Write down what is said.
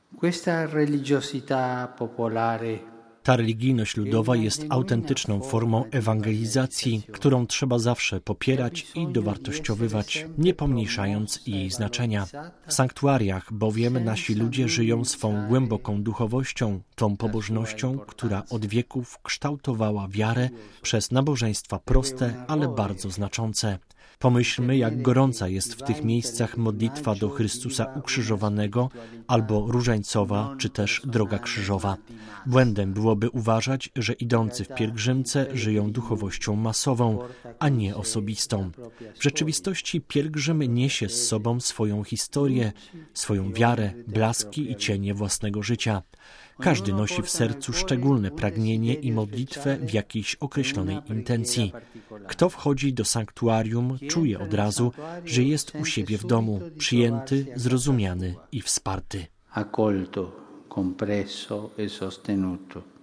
Questa religiosità popolare. Ta religijność ludowa jest autentyczną formą ewangelizacji, którą trzeba zawsze popierać i dowartościowywać, nie pomniejszając jej znaczenia. W sanktuariach bowiem nasi ludzie żyją swą głęboką duchowością, tą pobożnością, która od wieków kształtowała wiarę przez nabożeństwa proste, ale bardzo znaczące. Pomyślmy, jak gorąca jest w tych miejscach modlitwa do Chrystusa ukrzyżowanego albo różańcowa, czy też droga krzyżowa. Błędem byłoby uważać, że idący w pielgrzymce żyją duchowością masową, a nie osobistą. W rzeczywistości pielgrzym niesie z sobą swoją historię, swoją wiarę, blaski i cienie własnego życia. Każdy nosi w sercu szczególne pragnienie i modlitwę w jakiejś określonej intencji. Kto wchodzi do sanktuarium, czuje od razu, że jest u siebie w domu, przyjęty, zrozumiany i wsparty. Accolto, compreso e sostenuto.